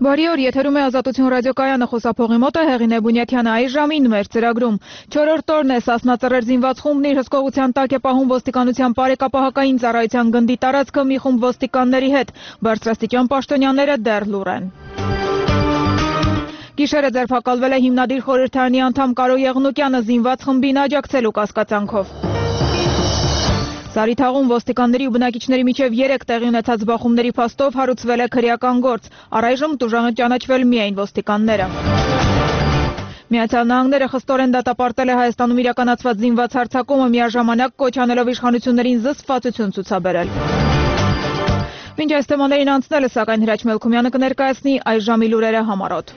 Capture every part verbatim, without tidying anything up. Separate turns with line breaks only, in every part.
Բարի օր, եթերում է Ազատություն ռադիոկայանը, խոսափողի մոտ է Հեղինե Բունյաթյանը, այս ժամին մեր ծրագրում չորրորդ օրն է Սասնա Ծռեր զինված խումբն իր հսկողության տակ է պահում ոստիկանության բարեկապահական ծառայության գնդի տարածքը մի խումբ ոստիկանների հետ, բարձրաստիճան պաշտոնյաները դեռ լուռ են։ Գիշերը ձերբակալվել է հիմնադիր խորհրդարանի անդամ Կարո Եղնուկյանը զինված խմբին աջակցելու կասկածանքով։ Սարիթաղում ոստիկանների ու բնակիչների միջև երեք տեղի ունեցած բախումների փաստով հարուցվել է քրեական գործ, առայժմ տուժան են ճանաչվել միայն ոստիկանները։ Միացյալ Նահանգները խստորեն դատապարտել է Հայաստանում իրականացված զինված հարձակումը, միաժամանակ կոչ անելով իշխանություններին զսպվածություն ցուցաբերել։ Մինչ այս թեմաներին անցնելը, սակայն Հրաչ Մելքումյանը կներկայացնի այս ժամի լուրերը համառոտ։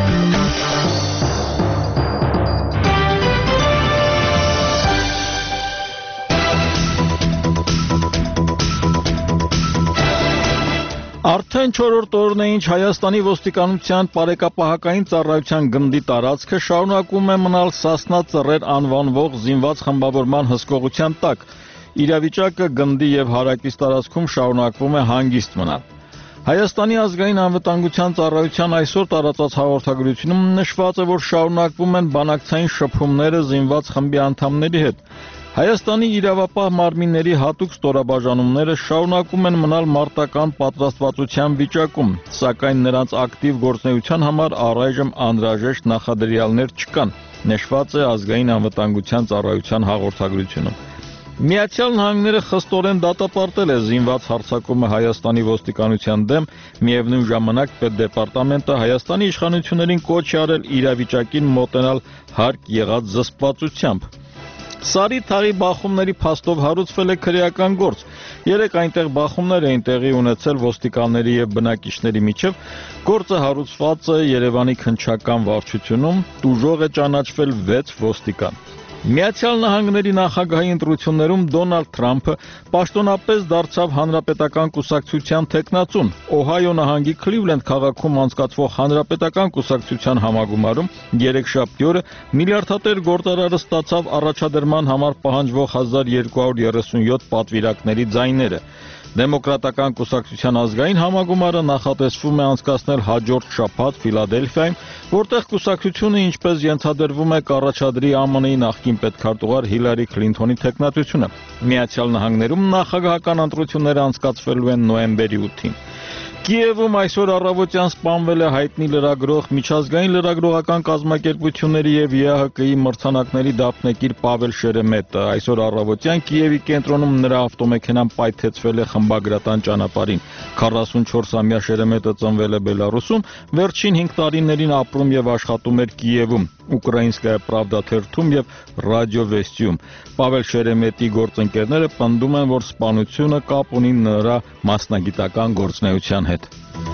Արդեն չորրորդ օրն է ինչ Հայաստանի ոստիկանության բարեկապահական ծառայության գնդի տարածքը շարունակում է մնալ Սասնա Ծռեր անվանվող զինված խմբավորման հսկողության տակ։ Իրավիճակը գնդի եւ հարակից տարածքում շարունակվում է հանգիստ մնալ։ Հայաստանի ազգային անվտանգության ծառայության այսօր տարածած հաղորդագրությունում նշված է, որ շարունակվում են բանակցային շփումները զինված խմբի անդամների հետ։ Հայաստանի իրավապահ մարմինների հատուկ ստորաբաժանումները շարունակում են մնալ մարտական պատրաստվածության վիճակում, սակայն նրանց ակտիվ գործունեության համար առայժմ անհրաժեշտ նախադրյալներ չկան, նշված է ազգային անվտանգության ծառայության հաղորդագրությունում։ Միացյալ Նահանգները խստորեն դատապարտել է զինված հարձակումը Հայաստանի ոստիկանության դեմ, միևնույն ժամանակ Պետդեպարտամենտը Հայաստանի իշխանություններին կոչ է արել իրավիճակին մոտենալ հարկ եղած զսպվածությամբ։ Սարիթաղի բախումների փաստով հարուցվել է քրեական գործ։ Երեք այնտեղ բախումներ էին տեղի ունեցել ոստիկանների եւ բնակիչների միջև։ Գործը հարուցված է Երևանի քննչական վարչությունում, տուժող է ճանաչվել վեց ոստիկան։ Միացյալ Նահանգների նախագահի ընտրություններում Դոնալդ Թրամփը պաշտոնապես դարձավ Հանրապետական կուսակցության թեկնածուն։ Օհայո նահանգի Քլիվլենդ քաղաքում անցկացվող Հանրապետական կուսակցության համագումարում երեքշաբթի օրը միլիարդատեր գործարարը ստացավ առաջադրման համար պահանջվող հազար երկու հարյուր երեսունյոթ պատվիրակների ձայները։ Դեմոկրատական կուսակցության ազգային համագումարը նախատեսվում է անցկացնել հաջորդ շաբաթ Ֆիլադելֆիայում, որտեղ կուսակցությունը, ինչպես ենթադրվում է, կառաջադրի ԱՄՆ-ի նախկին պետքարտուղար Հիլարի Քլինթոնի թեկնածությունը։ Միացյալ Նահանգներում նախագահական ընտրությունները անցկացվելու են նոյեմբերի ութին։ Կիևում այսօր առավոտյան սպանվել է հայտնի լրագրող, միջազգային լրագրողական կազմակերպությունների եւ ԵԱՀԿ-ի մրցանակների դափնեկիր Պավել Շերեմետը։ Այսօր առավոտյան Կիևի կենտրոնում նրա ավտոմեքենան պայթեցվել է խմբագրատան ճանապարհին։ քառասունչորսամյա Շերեմետը ծնվել է Բելարուսում, վերջին հինգ տարիներին ապրում եւ աշխատում էր Կիևում, Ուկրաինսկայա Պրավդա թերթում եւ Ռադիո Վեստիում։ Պավել Շերեմետի գործընկերները պնդում են, որ սպանությունը կապ ունի նրա մասնագիտական գործունեության հետ։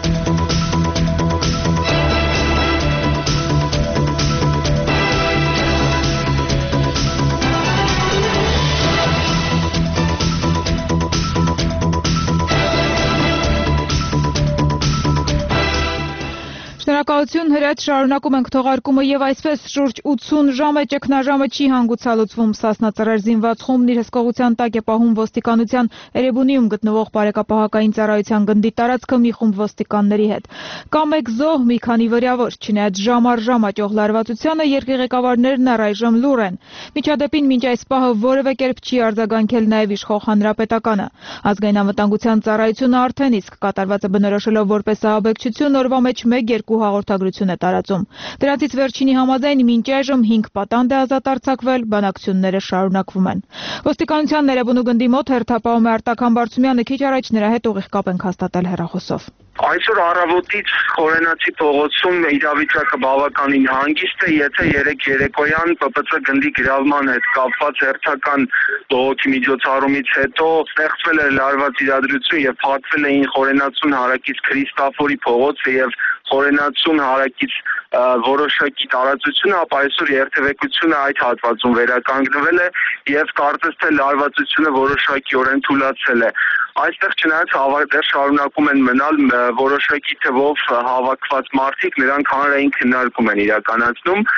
Շնորհակալություն Հրաչ, շարունակում ենք թողարկումը եւ այսպես շուրջ ութսուն ժամ է ճգնաժամը չի հանգուցալուծվում։ Սասնա Ծռեր զինված խումբն իր հսկողության տակ է պահում ոստիկանության Էրեբունիում գտնվող բարեկապահական ծառայության գնդի տարածքը մի խումբ ոստիկանների հետ։ Կա մեկ զոհ, մի քանի վրյավոր, չնայած ժամ առ ժամ աճող լարվածությանը երկրի ղեկավարներն առայժմ լուռ են։ Միջադեպին մինչ այս պահը որևէ կերպ չի արձագանքել նաեւ իշխող հանրապետականը։ Ազգային անվտանգության ծառայությունը արդեն իսկ կատարվածը բնորոշելով որպես ահաբեկչություն օրվա մեջ մեկ-երկու հաղորդագրություն է տարածում։ Դրանցից վերջինի համաձայն մինչ այժմ հինգ պատանդ է ազատ արձակվել, բանակցությունները շարունակվում են։ Ոստիկանության Էրեբունու գնդի մոտ հերթապահում է Արտակ Համբարձումյանը, քիչ առաջ նրա հետ ուղիղ կապ ենք հաստատել հեռախոսով։
Այսօր առավոտից Խորենացի փողոցում իրավիճակը բավականին հանգիստ է, եթե երեք երեկոյան Պ Պ Ց գնդի գրավման հետ կապված հերթական բողոքի միջոցառումից հետո ստեղծվել էր լարված իրադրություն եւ փակվել էին Խորենացուն հարակից Քրիստաֆորի փողոցը եւ Խորենացուն հարակից որոշակի տարածությունը, ապա այսօր երթևեկությունը այդ հատվածում վերականգնվել է եւ կարծես թե լարվածությունը որոշակիորեն թուլացել է։ Այստեղ չնայած հավաքներ շարունակում են մնալ որոշակի թվով հավաքված մարդիկ, նրանք հանրային քննարկում են իրականացնում։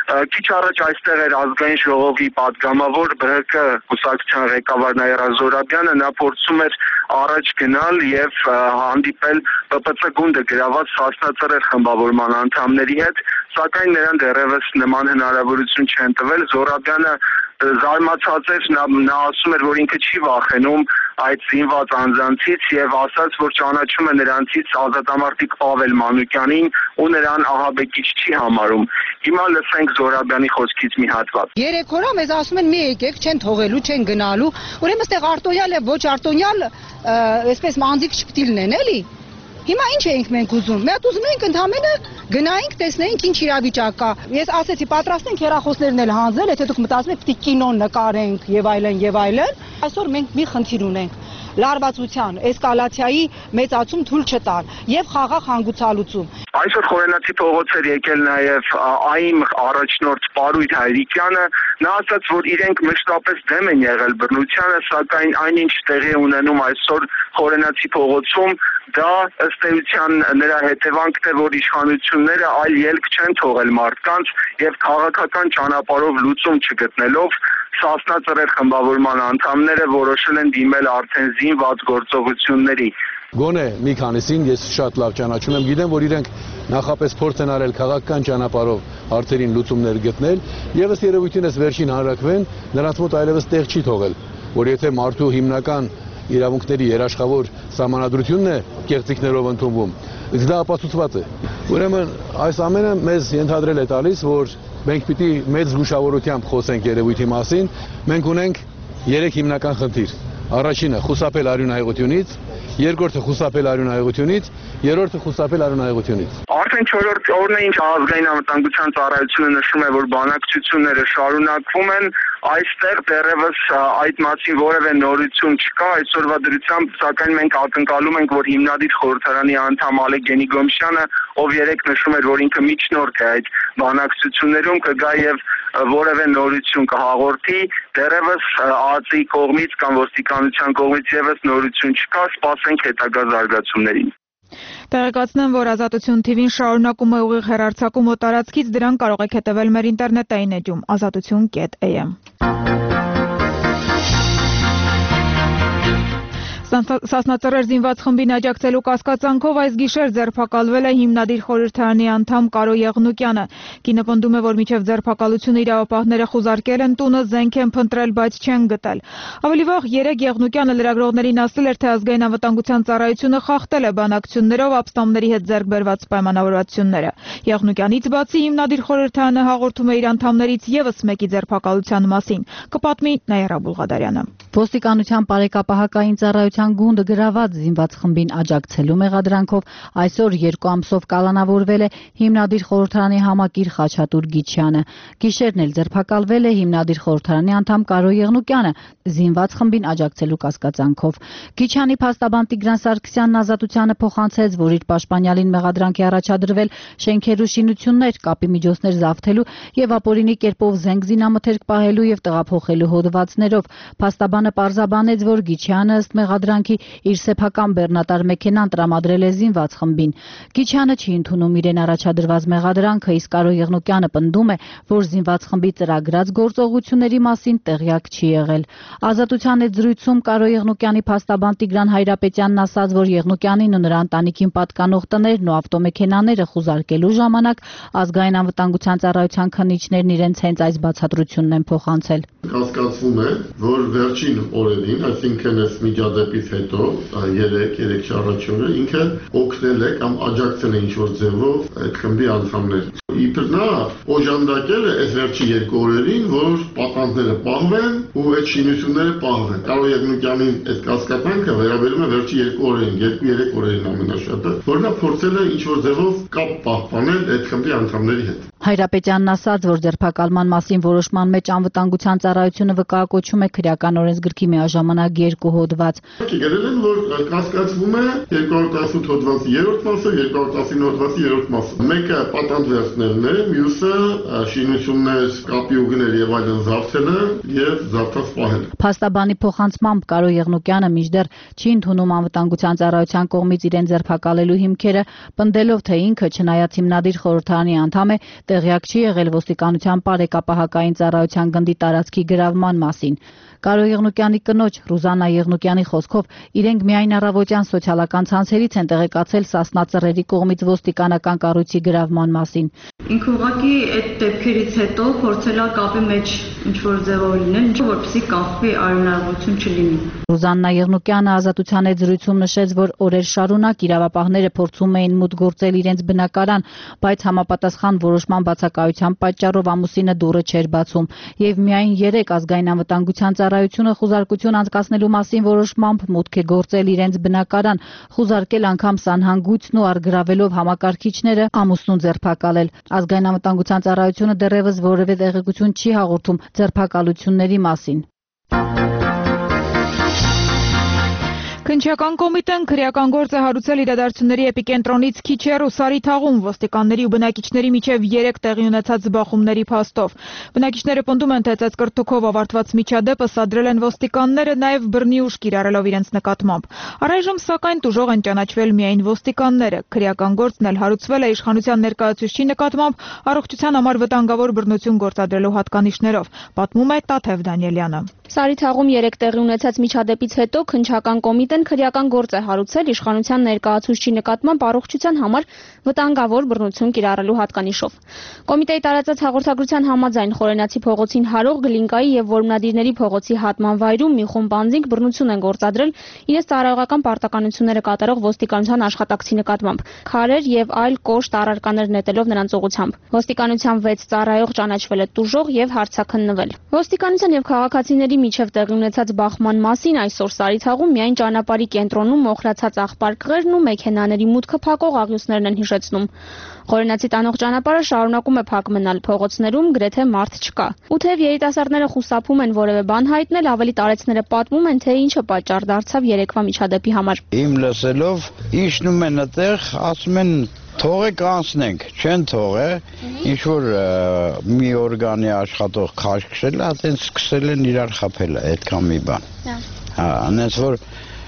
Քիչ առաջ այստեղ էր ազգային ժողովի պատգամավոր ԲՀԿ կուսակցության ղեկավար Նաիրա Զոհրաբյանը, նա փորձում էր առաջ գնալ եւ հանդիպել ՊՊՑ գունդը գրաված Սասնածռեր խմբավորման անդամների հետ, սակայն նրան դեռևս նման հնարավորություն չեն տվել։ Զոհրաբյանը զարմացած էր, նա, նա ասում էր, որ ինքը չի վախենում այդ զինված անձանցից եւ ասաց, որ ճանաչում է նրանցից ազատամարտիկ Պավել Մանուկյանին ու նրան ահաբեկիչ չի համարում։ Հիմա լսենք Զոհրաբյանի խոսքից մի հատված։
Երեք օր մեզ ասում են՝ մի եկեք, չեն թողելու, չեն գնալու։ Ուրեմն այստեղ արտոնյալ եւ ոչ արտոնյալ, այսպես մանձիկ չպիտի լինեն, էլի։ Հիմա ինչ էինք մենք ուզում։ Մենք ուզում էինք ընդհանրապես գնայինք, տեսնեինք ինչ իրավիճակ կա։ Ես ասեցի, պատրաստ ենք հեռախոսներն էլ հանձնել, եթե դուք մտածում եք, պիտի կինոն նկարենք եւ այլն եւ այլն։ Այսօր մենք մի խնդիր ունենք՝ լարվածության, էսկալացիայի մեծացում թույլ չտալ եւ խաղաղ հանգուցալուծում։
Այսօր Խորենացի փողոցեր եկել նաեւ ԱԻՄ առաջնորդ Պարույր Հայրիկյանը, նա ասաց, որ իրենք մշտապես դեմ են եղել բռնությանը, սակայն այնինչ տեղի է ունենում այսօր Խորենացի փողոցում, դա ըստ էության նրա հետևանքն է, որ իշխանությունները այլ ելք չեն թողել մարդկանց եւ քաղաքական ճանապարհով լուծում չգտնելով Սասնածռեր խմբավորման անդամները որոշել են դիմել արդեն զինված գործողությունների։
Գոնե մի քանիսին ես շատ լավ ճանաչում եմ, գիտեմ, որ իրենք նախապես փորձ են արել քաղաքական ճանապարհով հարցերին լուծումներ գտնել, եւ ըստ երևույթին էս վերջին հանրակրվեն նրանց մոտ այլևս տեղ չի թողել, որ եթե մարդու հիմնական իրավունքների երաշխավոր սահմանադրությունն է կեղծիքներով ընդունվում, դա ապացուցված է։ Ուրեմն այս ամենը մեզ ենթադրել է տալիս, որ մենք պիտի մեծ զգուշավորությամբ խոսենք երևույթի մասին։ Մենք ունենք երեք հիմնական խնդիր։ Առաջինը խուսափել արյունահեղությունից, երկրորդը խուսափել արյունահեղությունից, երրորդը խուսափել արյունահեղությունից։
Արդեն չորրորդ օրն է, ինչ ազգային անվտանգության ծառայությունը նշում է, որ բանակցությունները շարունակվում են, այստեղ դեռևս այդ մասին որևէ նորություն չկա, այսօրվա դրությամբ, սակայն մենք ակնկալում ենք, որ հիմնադիր խորհրդարանի անդամ Ալեկ Գենիգոմշյանը, ով երեք նշում էր, որ ինքը միջնորդ է այդ բանակցություններում, կգա եւ որևէ նորություն կհաղորդի, դեռևս ԱԱԾ-ի կողմից կամ ոստիկանության կողմից եւս նորություն չկա, սպասենք հետագա զարգացումներին։
Տեղեկացնեմ, որ Ազատություն թիվին շարունակում է ուղիղ հեռարձակում օտարածքից, դրան կարող եք հետևել մեր ինտերնետային էջում ազատություն կետ էյ էմ։ Սասնածռեր զինված խմբին աջակցելու կասկածանքով այս գիշեր ձերբակալվել է հիմնադիր խորհրդարանի անդամ Կարո Եղնուկյանը։ Կինը պնդում է, որ մինչև ձերբակալությունը իրավապահները խուզարկել են տունը, զենք են փնտրել, բայց չեն գտել։ Ավելի վաղ երեկ Եղնուկյանը լրագրողներին ասել էր, թե ազգային անվտանգության ծառայությունը խախտել է բանակցություններով ապստամբների հետ ձեռք բերված պայմանավորվածությունները։ Եղնուկյանից բացի հիմնադիր խորհրդարանը հաղորդում է իր անդամներից եւս մեկի ձերբակալության մասին։ Կպատմի Նաիրա Բուլղադարյանը։
Ոստիկանության բարեկապահական ծառայության գունդը գրաված զինված խմբին աջակցելու մեղադրանքով այսօր երկու ամսով կալանավորվել է հիմնադիր խորհրդարանի համակիր Խաչատուր Գիչյանը։ Գիշերն էլ ձերբակալվել է հիմնադիր խորհրդարանի անդամ Կարո Եղնուկյանը զինված խմբին աջակցելու կասկածանքով։ Գիչյանի փաստաբան Տիգրան Սարգսյանն Ազատությանը փոխանցեց, որ իր պաշտպանյալին մեղադրանքի առաջադրվել շենքեր ու շինություններ, կապի միջոցներ զավթելու եւ ապօրինի կերպով զենք զինամթերք պահելու եւ տեղափոխելու հոդվածներով։ Փաստաբանը պարզաբանեց, որ Գիչյանը ըստ մեղադրանքի իր սեփական բեռնատար մեքենան տրամադրել է զինված խմբին։ Գիչյանը չի ընդունում իրեն առաջադրված մեղադրանքը, իսկ Կարո Եղնուկյանը պնդում է, որ զինված խմբի ծրագրած գործողությունների մասին տեղյակ չի եղել։ Ազատության հետ զրույցում Կարո Եղնուկյանի փաստաբան Տիգրան Հայրապետյանն ասաց, որ Եղնուկյանին ու նրա ընտանիքին պատկանող տներն ու ավտոմեքենաները խուզարկելու ժամանակ ազգային անվտանգության ծառայության քննիչներն իրենց հենց այս բացատրությունն են փոխանցել։
Կասկածվում է, որ վերջին օրերին, այսինքն այս միջադեպից հետո երեք շարժիչները ինքը օգնել է կամ աջակցել է ինչ-որ ձևով այդ խմբի անդամներին։ Իբր նա օժանդակել է այս վերջի երկու օրերին, որ պատանտները պահվեն ու այդ շինությունները պահվեն։ Կարո Եղնուկյանին այդ կասկածանքը վերաբերում է վերջի երկու օրերին, երկու-երեք օրերին ամենաշատը, որ նա փորձել է ինչ-որ ձևով կապ պահպանել այդ խմբի անդամների հետ։
Հայրապետյանն ասաց, որ ձերբակալման մասին որոշման մեջ անվտանգության ծառայությունը վկայակոչում է քրեական օրենսգրքի միաժամանակ երկու հոդված։
Գրել են, որ կասկածվում է երկու հարյուր տասութ հոդվածի երրորդ մասը, երկու հարյուր տասինը հոդվածի երրորդ մասը։ Մեկը պատանտ վերցնելն է, մյուսը շինություններ, կապի ուղիներ եւ այլն զավթելը եւ զավթած պահելը։ Փաստաբանի
փոխանցմամբ Կարո Եղնուկյանը մինչդեռ չի ընդունում անվտանգության ծառայության կողմից իրեն ձերբակալելու հիմքերը, պնդելով, թե ինքը չնայած հիմնադիր խորհրդարանի անդամ է, Տեղյակ չի եղել ոստիկանության բարեկապահակային ծառայության գնդի տարածքի գրավման մասին։ Կարո Եղնուկյանի կնոջ Ռուզաննա Եղնուկյանի խոսքով իրենք միայն առավոտյան սոցիալական ցանցերից են տեղեկացել Սասնա ծռերի կողմից ոստիկանական կառույցի գրավման մասին։
Ինքը ուղղակի այդ դեպքերից հետո փորձել է կապի մեջ ինչ-որ ձևով լինել, որպեսզի կախվի արյունարողություն չլինի։
Ռուզաննա Եղնուկյանը Ազատության հետ զրույցում նշեց, որ օրեր շարունակ իրավապահները փորձում էին մուտք գործել իրենց բնակարան, բայց համապատասխան որոշման բացակայության պատճառով ամուսինը դուռը չէր բացում, եւ միայն երեք ազգային անվտանգության ծառայությունը խուզարկություն անցկացնելու մասին որոշմամբ մուտք է գործել իրենց բնակարան, խուզարկել անգամ սանհանգույցն ու առգրավելով համակարգիչները, ամուսնուն ձերբակալել։ Ազգային անվտանգության ծառայությունը դեռևս որևէ տեղեկություն չի հաղորդում ձերբակալությունների մասին։
Քննչական կոմիտեն քրեական գործ է հարուցել իրադարձությունների էպիկենտրոնից քիչ հեռու Սարիթաղում ոստիկանների ու բնակիչների միջև երեք տեղի ունեցած զբաղումների փաստով։ Բնակիչները պնդում են, թե ծեծկրտուքով ավարտված միջադեպը սադրել են ոստիկանները, նաև բռնի ուժ կիրառելով իրենց նկատմամբ։ Առայժմ սակայն տուժող են ճանաչվել միայն ոստիկանները։ Քրեական գործն էլ հարուցվել է իշխանության ներկայացուցչի նկատմամբ առողջության համար վտանգավոր բռնություն գործադրելու հատկանիշներով, պատմում է Տաթև Դանիելյանը։
Սարիթաղում երեք տեղի ունեցած միջադեպից հետո քննչական կոմիտեն քրեական գործ է հարուցել իշխանության ներկայացուցչի նկատմամբ առողջության համար վտանգավոր բռնություն կիրառելու հատկանիշով։ Կոմիտեի տարածած հաղորդագրության համաձայն Խորենացի փողոցին հարող Գլինկայի եւ Որմնադիրների փողոցի հատման վայրում մի խումբ անձինք բռնություն են գործադրել իրենց ծառայողական պարտականությունները կատարող ոստիկանության աշխատակցի նկատմամբ, քարեր եւ այլ կոշտ առարկաներ նետելով նրանց ուղղությամբ։ Ոստիկանության վեց ծառայող ճանաչվել է տուժող եւ հարցաքննվել։ Ոստիկանության եւ քաղաքացիների միջև տեղի ունեցած բախման մասին այսօր Սարիթաղում միայն ճանապարհի կենտրոնում մոխրացած աղբարկղերն ու մեքենաների մուտքը փակող աղյուսներն են հիշեցնում։ Խորենացի տանող ճանապարհը շարունակում է փակ մնալ, փողոցներում գրեթե մարդ չկա։ Ու թեև երիտասարդները խուսափում են որևէ բան հայտնել, ավելի տարեցները պատմում են, թե ինչը պատճառ դարձավ երեկվա միջադեպի համար։
Իմ լսելով իջնում են այդտեղ, ասում են թողեք անցնենք, չեն թողե, ինչ որ մի օրգանի աշխատող քաշքշել, այդտենց սկսել են իրար խփել, այդքան մի բան։ Հա, այնպես որ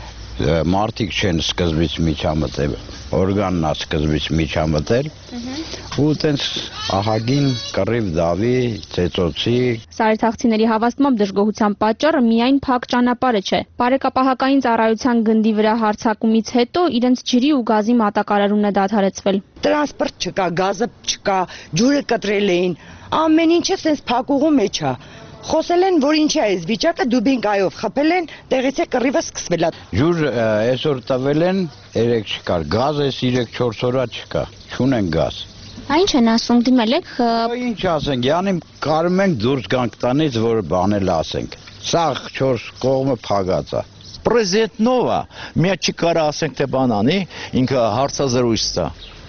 մարդիկ չեն սկզբից միջամտել, օրգանն է սկզբից միջամտել, ու այդպես ահագին կռիվ դավի, ծեծոցի։
Սարիթաղցիների հավաստմամբ դժգոհության պատճառը միայն փակ ճանապարհը չէ։ Բարեկապահակային ծառայության գնդի վրա հարձակումից հետո իրենց ջրի ու գազի մատակարարումն է դադարեցվել։
Տրանսպորտ չկա, գազը չկա, ջուրը կտրել էին, ամեն ինչը sense փակուղու մեջ է։ Խոսել են, որ ինչ է այս վիճակը, դուբինկայով խփել են, տեղից է կռիվը սկսվել է։
Ջուր այսօր տվել են, երեք չկար, գազ էս երեք-չորս օր չկա, չունեն գազ։
Ինչ են ասում, դիմել եք։
Ինչ ասենք, յանի կարում ենք դուրս գանք տանից, որ բանել ասենք։ Սաղ չորս կողմը փակած է։
Պրեզիդենտնովա միա չկարա ասենք թե բան անի, ինքը հարցազրույց տա։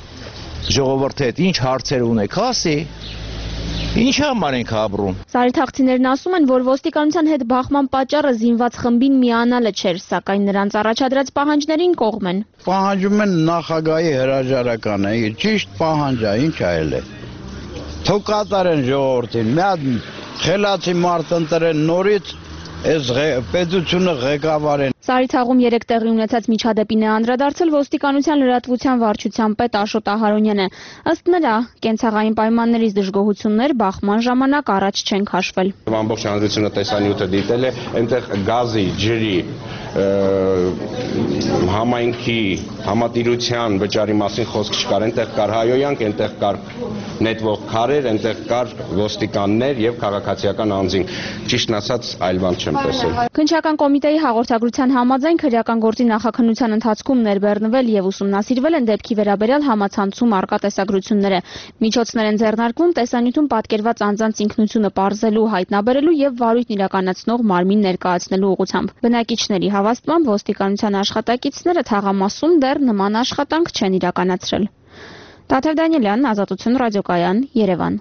Ժողովրդի հետ ինչ հարցեր ունեք, ասի։ Ինչ համար ենք ապրում։
Սարիթաղցիներն ասում են, որ ոստիկանության հետ բախման պատճառը զինված խմբին միանալը չէր, սակայն նրանց առաջադրած պահանջներին կողմ են։
Պահանջում են նախագահի հրաժարականը, ճիշտ պահանջ է, ինչ այլ է։ Թող կատարեն ժողովրդին, մի հատ խելացի մարդ ընտրեն նորից, այս պետությունը ղեկավարեն։
Սարիթաղում երեք տեղի ունեցած միջադեպին է անդրադարձել ոստիկանության լրատվության վարչության պետ Աշոտ Ահարոնյանը։ Ըստ նրա, կենցաղային պայմաններից դժգոհություններ բախման ժամանակ առաջ չեն քաշվել։
Ամբողջ հանրությունը տեսանյութը դիտել է, այնտեղ գազի, ջրի, համայնքի, համատիրության վճարի մասին խոսք չկար, այնտեղ կար հայոյանք, այնտեղ կար նետվող քարեր, այնտեղ կար ոստիկաններ եւ քաղաքացիական անձինք։ Ճիշտն ասած, այլ բան չեմ տեսել։
Քննչական կոմիտեի հաղորդագրության համաձայն քրեական գործի նախաքննության ընթացքում ներբեռնվել եւ ուսումնասիրվել են դեպքի վերաբերյալ համացանցում առկա տեսագրությունները։ Միջոցներ են ձեռնարկվում տեսանյութում պատկերված անձանց ինքնությունը պարզելու, հայտնաբերելու եւ վարույթն իրականացնող մարմին ներկայացնելու ուղղությամբ։ Բնակիչների հավաստմամբ ոստիկանության աշխատակիցները թաղամասում դեռ նման աշխատանք չեն իրականացրել։ Տաթև Դանիելյան, Ազատություն ռադիոկայան, Երևան։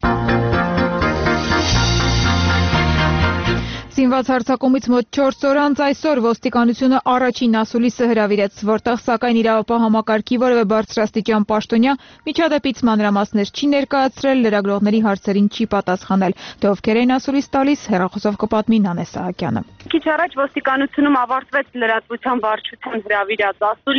Զինված հարձակումից մոտ չորս օր անց այսօր ոստիկանությունը առաջին ասուլիսը հրավիրեց, որտեղ սակայն իրավապահ համակարգի որևէ բարձրաստիճան պաշտոնյա միջադեպից մանրամասներ չի ներկայացրել, լրագրողների հարցերին չի պատասխանել։ Թե ովքեր էին ասուլիս տալիս, հեռախոսով կպատմի Նանե Սահակյանը։
Քիչ առաջ ոստիկանությունում ավարտվեց լրատվության վարչության հրավիրած ասուլիսը,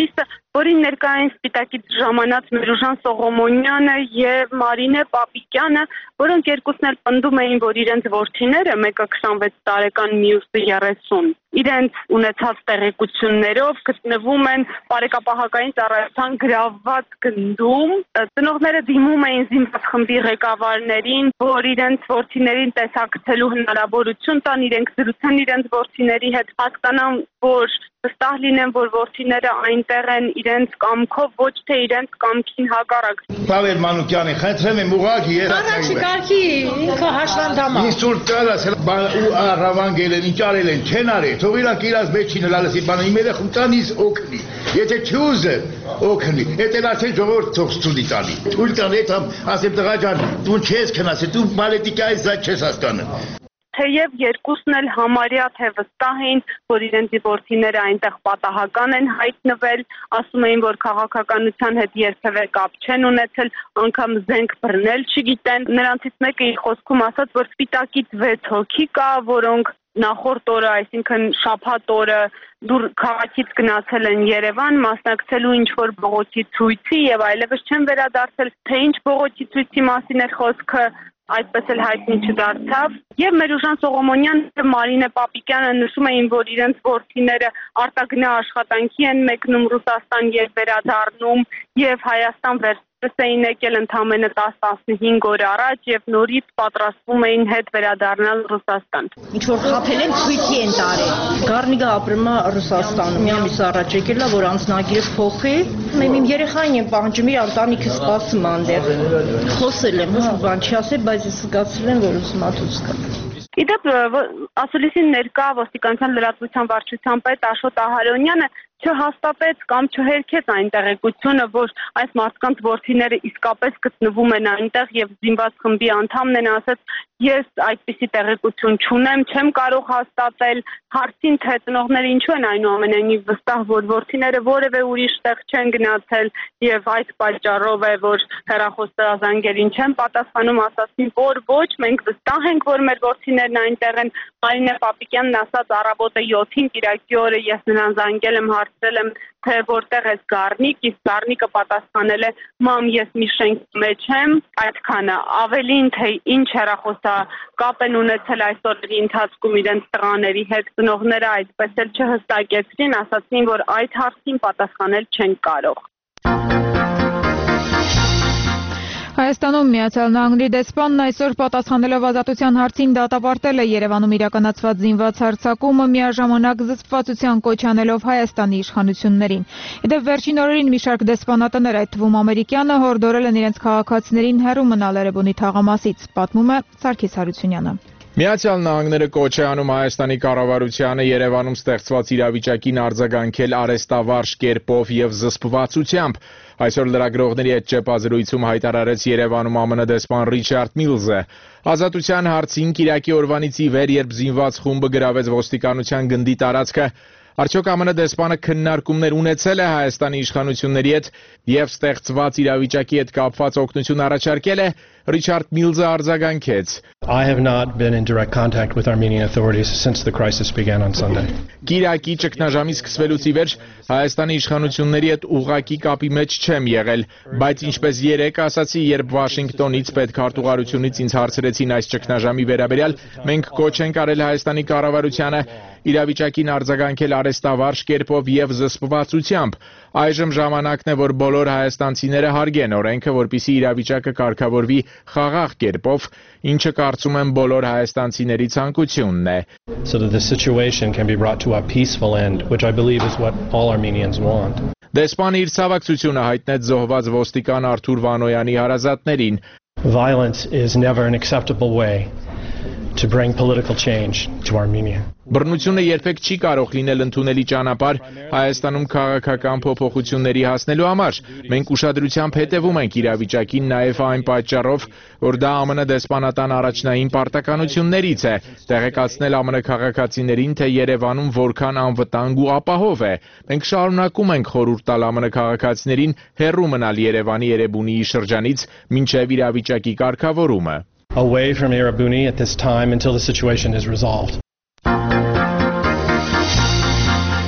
որին ներկային Սպիտակից ժամանած Մերուժան Սողոմոնյանը եւ Մարինե Պապիկյանը, որոնք երկուսն էլ պնդում էին, որ իրենց որդիները, մեկը քսանվեց տարեկան, մյուսը երեսուն, իրենց ունեցած տեղեկություններով գտնվում են բարեկապահական ծառայության գրավված գնդում։ Ծնողները դիմում էին զինված խմբի ղեկավարներին, որ իրենց որդիներին տեսակցելու հնարավորություն տան, իրենք զրուցեն իրենց որդիների հետ, հասկանան, որ վստահ լինեն, որ որդիները այնտեղ են իրենց կամքով, ոչ թե իրենց կամքին հակառակ։
Պավել Մանուկյանի, խնդրեմ եմ ուղղակի
Առաջի կարգի ինքը հաշվանդամ է։
Ինսուլտ տալաս ու առավանգել են, ինչ արել են, չեն արել, թող իրանք իրաց մեջին լալսի բանը իմ երեխուն տանից օգնի։ Եթե չուզը օգնի, եթե լացեն ժողովուրդ թող ստուդի տանի։ Թույլ տան հետ ասեմ տղա ջան, դու չես քնասի, դու մալետիկայից դա չես հասկանում։
Թեև երկուսն էլ համարյա թե վստահ էին, որ իրենց որդիները այնտեղ պատահական են հայտնվել, ասում էին, որ քաղաքականության հետ երբևէ կապ չեն ունեցել, անգամ զենք բռնել չգիտեն։ Նրանցից մեկը իր խոսքում ասաց, որ Սպիտակից վեց հոգի կա, որոնք նախորդ օրը, այսինքն շաբաթ օրը դուր քաղաքից գնացել են Երևան, մասնակցելու ինչ-որ բողոքի ցույցի եւ այլևս չեն վերադարձել, թե ինչ բողոքի ցույցի մասին էր խոսքը, այդպես էլ հայտնի չդարձավ։ Եվ Մերուժան Սողոմոնյանն եւ Մարինե Պապիկյանը նշում էին, որ իրենց որդիները արտագնա աշխատանքի են մեկնում Ռուսաստան եւ վերադառնում եւ Հայաստան վերջերս էին եկել ընդամենը տասը տասնհինգ օր առաջ եւ նորից պատրաստվում էին հետ վերադառնալ Ռուսաստան։
Ինչ որ խափել են ցույցի են տարել։ Գառնիկը ապրում է Ռուսաստանում, մի ամիս առաջ եկել է, որ անձնագիրը փոխի։ Մեմ իմ երեխային եմ պահանջում, իր ընտանիքը սպասում անդեղ։ Խոսել եմ, ոչ բան չի ասել, բայց ես զգացել եմ, որ ուզում աթուց կա։
Իդեպ ասուլիսին ներկա ոստիկանության լրատվության վարչության պետ Աշոտ Ահարոնյանը չհաստատեց կամ չհերքեց այն տեղեկությունը, որ այս մարդկանց որդիները իսկապես գտնվում են այնտեղ եւ զինված խմբի անդամն են, ասաց, ես այդպիսի տեղեկություն չունեմ, չեմ կարող հաստատել, հարցին թե ծնողները ինչու են այնուամենայնիվ վստահ, որ որդիները որևէ ուրիշ տեղ չեն գնացել եւ այդ պատճառով է, որ հեռախոսազանգերին չեն պատասխանում, ասացին, որ ոչ, մենք վստահ ենք, որ մեր որդիներն այնտեղ են։ Մարինե Պապիկյանն ասաց առավոտը յոթին Կիրակի օրը ես նրան զանգել եմ, հարցրել եմ, թե որտեղ է Գառնիկ, իսկ Գառնիկը պատասխանել է, մամ, ես մի շենքի մեջ եմ, այդքանը։ Ավելին, թե ինչ հեռախոսակապ են ունեցել այս օրերի ընթացքում իրենց տղաների հետ, ծնողները այդպես էլ չհստակեցրին, ասացին, որ այդ հարցին պատասխանել չեն կարող։
Հայաստանում Միացյալ Նահանգների դեսպանն այսօր պատասխանելով ազատության հարցին դատապարտել է Երևանում իրականացված զինված հարձակումը, միաժամանակ զսպվածության կոչ անելով Հայաստանի իշխանություններին։ Իդեպ վերջին օրերին մի շարք դեսպանատներ, այդ թվում ամերիկյանը, հորդորել են իրենց քաղաքացիներին հեռու մնալ Էրեբունի թաղամասից, պատմում է Սարգիս Հարությունյանը։
Միացյալ Նահանգները կոչ է անում Հայաստանի կառավարությանը Երևանում ստեղծված իրավիճակին արձագանքել արեստավարժ կերպով եւ զսպվածությամբ։ Այսօր լրագրողների հետ ճեպազրույցում հայտարարեց Երևանում ԱՄՆ դեսպան Ռիչարդ Միլզը։ Ազատության հարցին Կիրակի օրվանից ի վեր, երբ զինված խումբը գրավեց ոստիկանության գնդի տարածքը, Արդյոք ԱՄՆ դեսպանը քննարկումներ ունեցել է Հայաստանի իշխանությունների հետ եւ ստեղծված իրավիճակի հետ կապված օգնություն առաջարկել է, Ռիչարդ Միլզը արձագանքեց.
I have not been in direct contact with Armenian authorities since the crisis began on Sunday.
Կիրակի ճգնաժամի սկսվելուց ի վեր Հայաստանի իշխանությունների հետ ուղղակի կապի մեջ չեմ եղել, բայց ինչպես երեկ ասացի, երբ Վաշինգտոնից պետքարտուղարությունից ինձ հարցրեցին այս ճգնաժամի վերաբերյալ, մենք կոչ ենք արել Հայաստանի կառավարությանը իրավիճակին արձագանքել արեստավարժ կերպով եւ զսպվածությամբ։ Այժմ ժամանակն է, որ բոլոր հայաստանցիները հարգեն օրենքը, որպեսզի իրավիճակը կարգավորվի խաղաղ կերպով, ինչը կարծում եմ բոլոր հայաստանցիների ցանկությունն է։
So that the situation can be brought to a peaceful end, which I believe is what all Armenians want.
Դեսպանը իր ցավակցությունը հայտնեց զոհված ոստիկան Արթուր Վանոյանի հարազատներին.
Violence is never an acceptable way to bring political change to Armenia.
Բռնությունը երբեք չի կարող լինել ընդունելի ճանապարհ Հայաստանում քաղաքական փոփոխությունների հասնելու համար։ Մենք ուշադրությամբ հետևում ենք իրավիճակին նաև այն պատճառով, որ դա ԱՄՆ դեսպանատան առաջնային պարտականություններից է, տեղեկացնել ԱՄՆ քաղաքացիներին, թե Երևանում որքան անվտանգ ու ապահով է։ Մենք շարունակում ենք խորհուրդ տալ ԱՄՆ քաղաքացիներին հեռու մնալ Երևանի Էրեբունիի շրջանից մինչև իրավիճակի կարգավորումը։
Away from Erebuni at this time until the situation is resolved.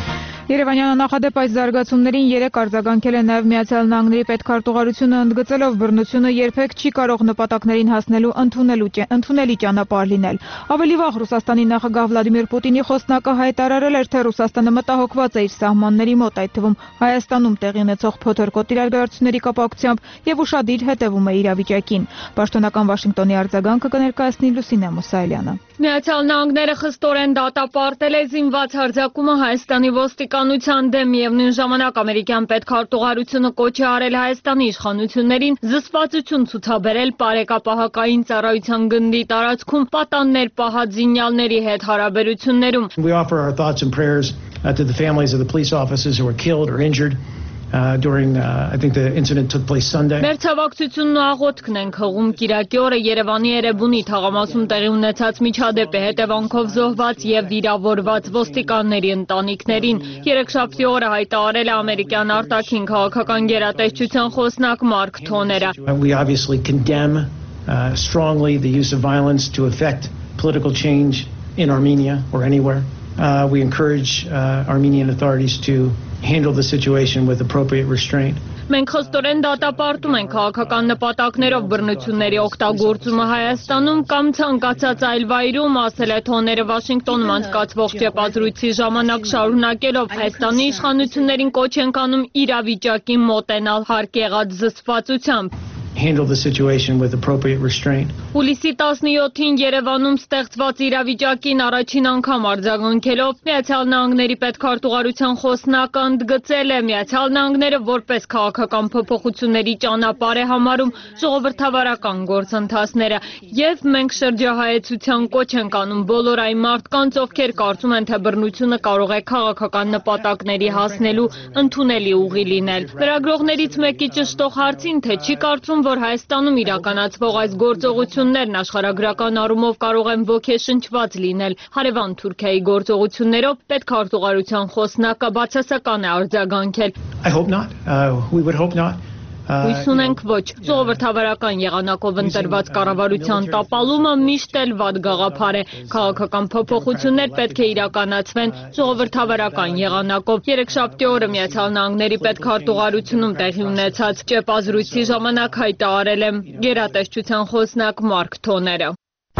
Երևանյան նախադեպ այս զարգացումներին երեք արձագանքել է նաև Միացյալ Նահանգների պետքարտուղարությունը, ընդգծելով բռնությունը երբեք չի կարող նպատակներին հասնելու ընդունելի ճանապարհ լինել։ Ավելի վաղ Ռուսաստանի նախագահ Վլադիմիր Պուտինի խոսնակը հայտարարել էր, թե Ռուսաստանը մտահոգված է իր սահմանների մոտ, այդ թվում Հայաստանում տեղի ունեցող փոթորկոտ իրադարձությունների կապակցությամբ եւ ուշադիր հետևում է իրավիճակին։ Պաշտոնական Վաշինգտոնի արձագանքը կներկայացնի Լուսինե Մուսայելյանը։
Միացյալ Նահանգները խստորեն դատապարտել է զինված հարձակումը Հայաստանի ոստիկանության դեմ, միևնույն ժամանակ ամերիկյան պետքարտուղարությունը կոչ է արել Հայաստանի իշխանություններին զսպվածություն ցուցաբերել պարեկապահակային ծառայության գնդի տարածքում պատաններ պահած զինյալների հետ հարաբերություններում։
We offer our thoughts and prayers uh, to the families of the police officers who were killed or injured Uh, during, uh, I think the incident took place Sunday.
Մեր ցավակցությունն ու աղոթքն ենք հղում Կիրակի օրը Երևանի Էրեբունի թաղամասում տեղի ունեցած միջադեպի հետևանքով զոհված եւ վիրավորված ոստիկանների ընտանիքներին։ Երեքշաբթի օրը հայտարարել է ամերիկյան արտաքին քաղաքական գերատեսչության խոսնակ Մարկ Թոները։
We obviously condemn uh, strongly the use of violence to effect political change in Armenia or anywhere. Uh, we encourage uh, Armenian authorities to handle the situation with appropriate restraint.
Մենք խստորեն դատապարտում ենք քաղաքական նպատակներով բռնությունների օգտագործումը Հայաստանում կամ ցանկացած այլ վայրում, ասել է Թոները Վաշինգտոնում անցկացվող ճեպազրույցի ժամանակ, շարունակելով Հայաստանի իշխանություններին կոչ ենք անում իրավիճակին մոտենալ հարկ եղած զսպվածությամբ։
Handle the situation with appropriate restraint.
Հուլիսի տասնյոթին Երևանում ստեղծված իրավիճակին առաջին անգամ արձագանքելով Միացյալ Նահանգների պետքարտուղարության խոսնակը ընդգծել է Միացյալ Նահանգները որպես քաղաքական փոփոխությունների ճանապարհ է համարում ժողովրդավարական գործընթացները եւ մենք շրջահայեցության կոչ ենք անում բոլոր այն մարդկանց, ովքեր կարծում են, թե բռնությունը կարող է քաղաքական նպատակների հասնելու ընդունելի ուղի լինել։ Լրագրողներից մեկի ճշտող հարցին, թե չի կարծում, որ Հայաստանում իրականացվող այս գործողություններն աշխարհագրական առումով կարող են ոգեշնչված լինել հարևան Թուրքիայի գործողություններով, պետքարտուղարության խոսնակը բացասական է արձագանքել։
I hope not. Uh, we would hope not.
Հույս ունենք ոչ, ժողովրդավարական եղանակով ընտրված կառավարության տապալումը միշտ էլ վատ գաղափար է, քաղաքական փոփոխություններ պետք է իրականացվեն ժողովրդավարական եղանակով։ Երեքշաբթի օրը Միացյալ Նահանգների պետքարտուղարությունում տեղի ունեցած ճեպազրույցի ժամանակ հայտարարել է գերատեսչության խոսնակ Մարկ Թոները։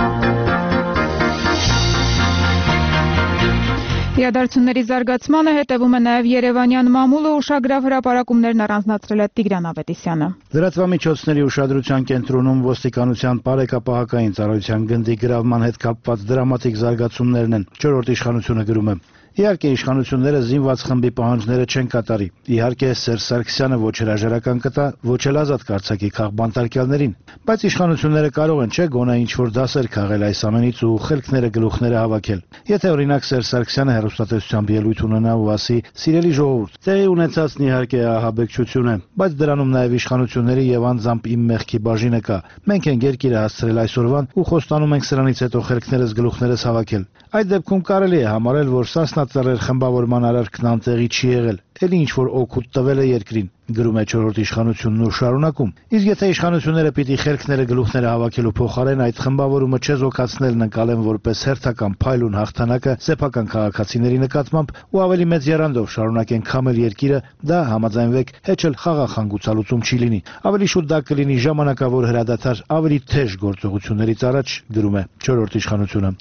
Իրադարձությունների զարգացմանը հետևում է նաև Երևանյան մամուլը, ուշագրավ հրապարակումներն առանձնացրել է Տիգրան Ավետիսյանը։
Լրատվամիջոցների ուշադրության կենտրոնում ոստիկանության պարեկապահակային ծառայության գնդի գրավման հետ կապված դրամատիկ զարգացումներն են։ Չորրորդ իշխանությունը գրում է. Իհարկե իշխանությունները զինված խմբի պահանջները չեն կատարի։ Իհարկե Սերժ Սարգսյանը ոչ հրաժարական կտա, ոչ էլ ազատ կարձակի քաղբանտարկյալներին, բայց իշխանությունները կարող են չէ գոնե ինչ-որ դասեր քաղել այս ամենից ու խելքները գլուխները հավաքել։ Եթե օրինակ Սերժ Սարգսյանը հեռուստատեսությամբ ելույթ ունենա ու ասի՝ «Սիրելի ժողովուրդ, տեղի ունեցածն իհարկե ահաբեկչություն է, բայց դրանում նաև իշխանությունների եւ անձամբ իմ մեղքի բաժինը կա։ Մենք ենք երկիրը հասցրել այսօրվան ու խոստանում ենք սրանից հետո խելքներս գլուխներս հավաքել։ Այդ դեպքում կարելի է համարել, որ Սասնա խմբավորման արարքն անտեղի չի եղել, էլի ինչ-որ օգուտ տվել է երկրին», գրում է չորրորդ իշխանությունն ու շարունակում։ Իսկ եթե իշխանությունները պիտի խելքները գլուխները հավաքելու փոխարեն այդ խմբավորումը չեզոքացնելն ընկալեն որպես հերթական փայլուն հաղթանակը սեփական քաղաքացիների նկատմամբ ու ավելի մեծ եռանդով շարունակեն քամել երկիրը, դա համաձայնվեք հեչ էլ խաղաղ հանգուցալուծում չի լինի։ Ավելի շուտ դա կլինի ժամանակավոր հրադադար ավելի թեժ գործողություններից առաջ, գրում է չորրորդ իշխանությունը։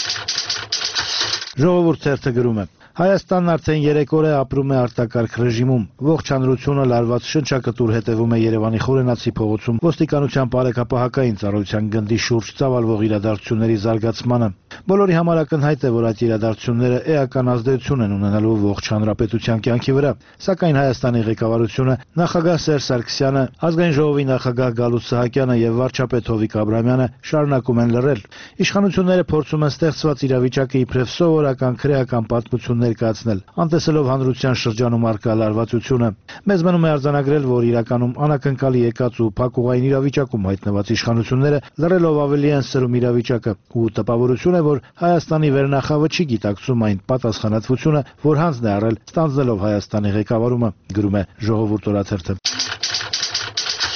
Ժողովուրդ թերթը գրում է. Հայաստանն արդեն երեք օր է ապրում է արտակարգ ռեժիմում։ Ողջ հանրությունը լարված շնչակտուր հետևում է Երևանի Խորենացի փողոցում ոստիկանության պարեկապահակային ծառայության գնդի շուրջ ծավալվող իրադարձությունների զարգացմանը։ Բոլորի համար ակնհայտ է, որ այդ իրադարձությունները էական ազդեցություն են ունենալու ողջ հանրապետության կյանքի վրա, սակայն Հայաստանի ղեկավարությունը, նախագահ Սերժ Սարգսյանը, ազգային ժողովի նախագահ Գալուստ Սահակյանը եւ վարչապետ Հովիկ Աբրահամյանը շարունակում են լռել։ Իշխանությունները փորձում են ստեղծված իրավիճակը իբրև սովորական քրեական պատմություն ներկայացնել, անտեսելով հանրության շրջանում առկա լարվածությունը։ Մեզ մնում է արձանագրել, որ իրականում անակնկալի եկած ու փակուղային իրավիճակում հայտնված իշխանությունները լռելով ավելի են սրում իրավիճակը ու տպավորություն է, որ Հայաստանի վերնախավը չի գիտակցում այն պատասխանատվությունը, որ հանձն է առել ստանձնելով Հայաստանի ղեկավարումը, գրում է Ժողովուրդ օրաթերթը։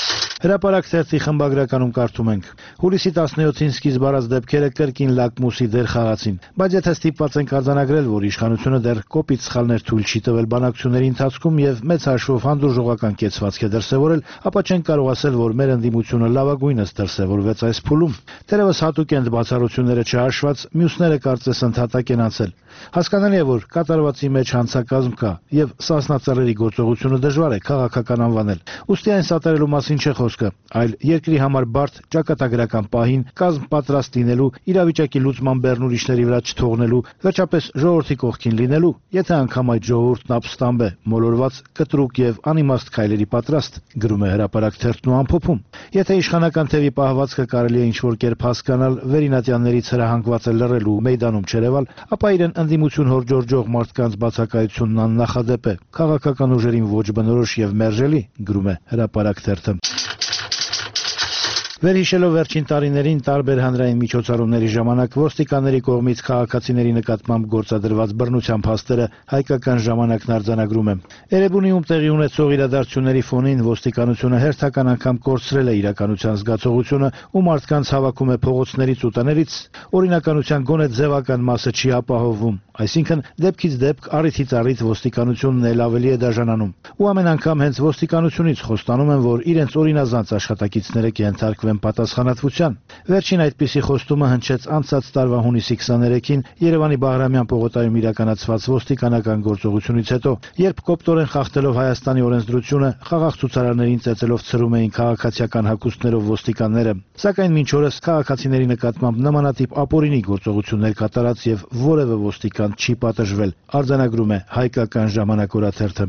Հրապարակ թերթի խմբագրականում կարդում ենք. Հուլիսի տասնյոթին սկիզբ առած դեպքերը կրկին լակմուսի դեր խաղացին, բայց եթե ստիպված ենք արձանագրել, որ իշխանությունը դեռ կոպիտ սխալներ թույլ չի տվել բանակցությունների ընթացքում եւ մեծ հաշվով հանդուրժողական կեցվածք է դրսեւորել, ապա չենք կարող ասել, որ մեր ընդդիմությունը լավագույնս դրսեւորվեց այս փուլում։ Դերևս հատուկ են բացառությունները չհաշված, մյուսները կարծես ընդհատակ են անցել։ Հասկանալի է, որ կատարվածի մեջ հանցակազմ կա եւ սասնածռերի գործողությունը դժվար է քաղաքական անվանել։ Ուստի այն սատարելու մասին չէ խոսքը, այլ երկրի համար բարդ ճակատագրական պահին կազմ պատրաստ լինելու, իրավիճակի լուծման բեռն ուրիշների վրա չթողնելու, վերջապես ժողովրդի կողքին լինելու, եթե անգամ այդ ժողովուրդն ապստամբ է, մոլորված, կտրուկ եւ անիմաստ քայլերի պատրաստ, գրում է Հրապարակ թերթն ու ամփոփում։ Եթե իշխանական թևի պահվածքը կարելի է ինչ-որ կերպ հասկանալ, վերինատյաններից հրահանգված է լռելու մեյդանում չերևալ, ապա իրեն ընդդիմություն հորժորջող մարդկանց բացակայությունն աննախադեպ է, քաղաքական ուժերին ոչ բնորոշ եւ մերժելի, գրում է Հրապարակ թերթը։ Վերհիշելով վերջին տարիներին տարբեր հանրային միջոցառումների ժամանակ ոստիկանների կողմից քաղաքացիների նկատմամբ գործադրված բռնության փաստերը հայկական ժամանակն արձանագրում է։ Էրեբունիում տեղի ունեցող իրադարձությունների ֆոնին ոստիկանությունը հերթական անգամ կորցրել է իրականության զգացողությունը ու մարդկանց հավաքում է փողոցներից ու տներից, օրինականության գոնե ձևական մասը չի ապահովում, այսինքն դեպքից դեպք, առիթից առիթ ոստիկանությունն էլ ավելի է դաժանանում։ Ու ամեն անգամ հենց ոստիկանությունից խոստանում են, որ իրենց օրինազանց աշխատակիցները կենթարկվեն պատասխանատվության։ Վերջին այդպիսի խոստումը հնչեց անցած տարվա հունիսի քսաներեքին Երևանի Բաղրամյան պողոտայում իրականացված ոստիկանական գործողությունից հետո, երբ կոպտորեն խախտելով Հայաստանի օրենսդրությունը, խաղաղ ցուցարարներին ծեծելով ցրում էին քաղաքացիական հագուստներով ոստիկանները, սակայն մինչ օրս քաղաքացիների նկատմամբ նմանատիպ ապօրինի գործողություններ կատարած եւ որևէ ոստիկան չի պատժվել, արձանագրում է Հայկական ժամանակ օրաթերթը։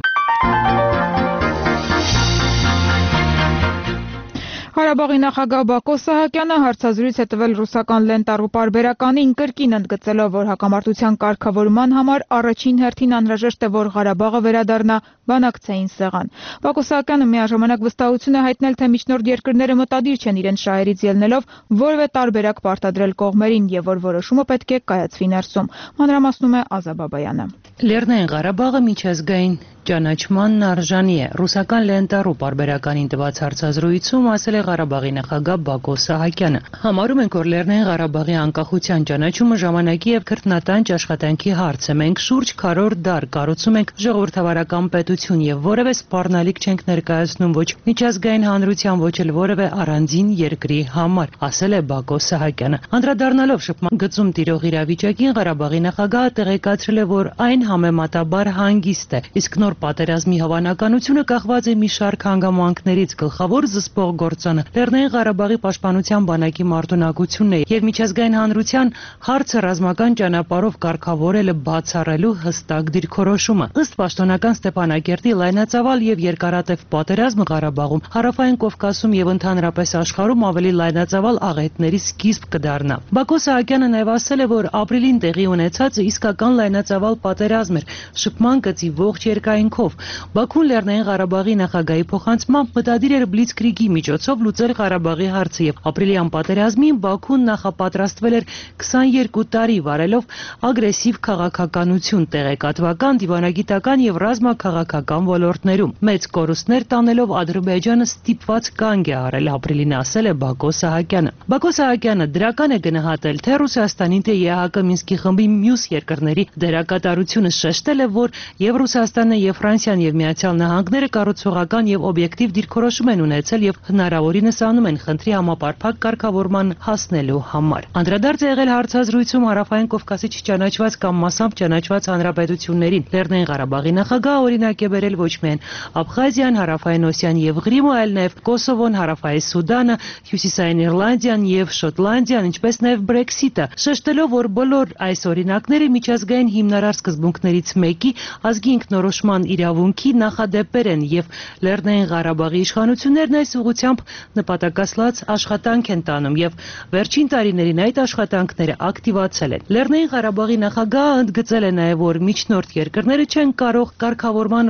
Ղարաբաղի նախագահ Բակո Սահակյանը հարցազրույց է տվել ռուսական Լենտարու պարբերականին, կրկին ընդգծելով, որ հակամարտության կարգավորման համար առաջին հերթին անհրաժեշտ է, որ Ղարաբաղը վերադառնա բանակցային սեղան։ Բակո Սահակյանը միաժամանակ վստահություն է հայտնել, թե միջնորդ երկրները մտադիր չեն իրենց շահերից ելնելով որևէ տարբերակ պարտադրել կողմերին եւ որ որոշումը պետք է կայացվի ներսում։ Մանրամասնում է Ազա Բաբայանը։
Լեռնային Ղարաբաղը միջազգային ճանաչմանն արժանի է։ Ռուսական Լենտարու պարբերականին տված հարցազրույցում ասել է Ղարաբաղի նախագահ Բակո Սահակյանը։ Համարում ենք, որ Լեռնային Ղարաբաղի անկախության ճանաչումը ժամանակի եւ քրտնատանջ աշխատանքի հարց է։ Մենք շուրջ քառորդ դար կառուցում ենք ժողովրդավարական պետություն եւ որևէ սպառնալիք չենք ներկայացնում ոչ միջազգային հանրության, ոչ էլ որևէ առանձին երկրի համար, ասել է Բակո Սահակյանը։ Անդրադառնալով շփման գծում տիրող իրավիճակին, Ղարաբաղի նախագահը տեղեկացրել է, որ այն համեմատաբար հանգիստ է, իսկ նոր պատերազմի հավանականությունը կախված է մի շարք հանգամանքներից, գլխավոր զսպող գործոնը Լեռնային Ղարաբաղի պաշտպանության բանակի մարտունակությունն է եւ միջազգային հանրության հարցը ռազմական ճանապարհով կարգավորելը բացառելու հստակ դիրքորոշումը։ Ըստ պաշտոնական Ստեփանակերտի լայնածավալ եւ երկարատև պատերազմը Ղարաբաղում, Հարավային Կովկասում եւ ընդհանրապես աշխարհում ավելի լայնածավալ աղետների սկիզբ կդառնա։ Բակո Սահակյանը նաեւ ասել է, որ ապրիլին տեղի ունեցածը իսկական լայնածավալ պատերազմ էր, շփման գծի ողջ երկայնքով։ Բաքուն Լեռնային Ղարաբաղի նախագահի փոխանցմամբ մտադիր էր բլիցկրիգի միջոցով լուծել Ղարաբաղի հարցը եւ ապրիլյան պատերազմին Բաքուն նախապատրաստվել էր քսաներկու տարի վարելով ագրեսիվ քաղաքականություն տեղեկատվական, դիվանագիտական եւ ռազմաքաղաքական ոլորտներում։ Մեծ կորուստներ տանելով Ադրբեջանը ստիպված կանգ է առել ապրիլին, ասել է Բակո Սահակյանը։ Բակո Սահակյանը դրական է գնահատել թե Ռուսաստանի, թե ԵԱՀԿ Մինսկի խմբի մյուս երկրների դերակատարությունը, շեշտել է, որ եւ Ռուսաստանը, եւ Ֆրանսիան, եւ Միացյալ Նահանգները կառուցողական եւ օբյեկտիվ դիրքորոշում են ունեցել եւ հնարավորինս անում են խնդրի համապարփակ կարգավորման հասնելու համար։ Անդրադարձ է եղել հարցազրույցում Հարավային Կովկասի չճանաչված կամ մասամբ ճանաչված հանրապետություններին։ Լեռնային Ղարաբաղի նախագահը օրինակ է բերել ոչ միայն Աբխազիան, Հարավային Օսիան եւ Ղրիմը, այլ նաեւ Կոսովոն, Հարավային Սուդանը, Հյուսիսային Իռլանդիան եւ Շոտլանդիան, ինչպես նաեւ Բրեքսիտը, շեշտելով, որ բոլոր այս օրինակները միջազգային հիմնարար սկզբունքներից մեկի ազգի ինքնորոշման իրավունքի նախադեպեր են եւ Լեռնային Ղարաբաղի իշխանություններն այս ուղղությամբ նպատակասլաց աշխատանք են տանում եւ վերջին տարիներին այդ աշխատանքները ակտիվացել են։ Լեռնային Ղարաբաղի նախագահը ընդգծել է նաեւ, որ միջնորդ երկրները չեն կարող կարգավորման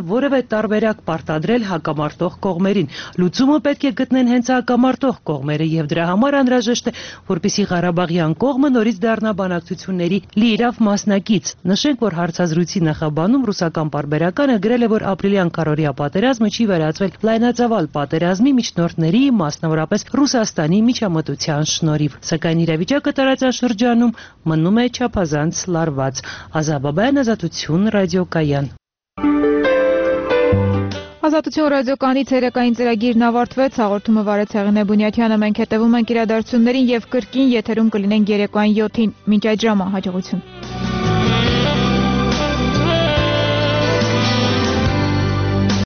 որևէ տարբերակ պարտադրել հակամարտող կողմերին։ Լուծումը պետք է գտնեն հենց հակամարտող կողմերը եւ դրա համար անհրաժեշտ է, որպեսզի Ղարաբաղյան կողմը նորից դառնա բանակցությունների լիիրավ մասնակից։ Նշենք, որ հարցազրույցի նախաբանում ռուսական պարբերականը գրել է, որ ապրիլյան քառօրյա պատերազմը չի վերածվել լայնածավալ պատերազմի միջնորդների, մասնավորապես Ռուսաստանի միջամտության շնորհիվ։ Սակայն իրավիճակը տարածաշրջանում շրջանում մնում է չափազանց լարված։ Ազա Բաբայան, Ազատություն, ռադիոկայան։
Ազատություն ռադիոկայանի ցերեկային ծրագիրն ավարտվեց, հաղորդումը վարեց Հեղինե Բունյաթյանը, մենք հետևում ենք իրադարձություններին եւ կրկին եթերում կլինենք երեկոյան յոթին։ Մինչ այդ ժամը հաջողություն։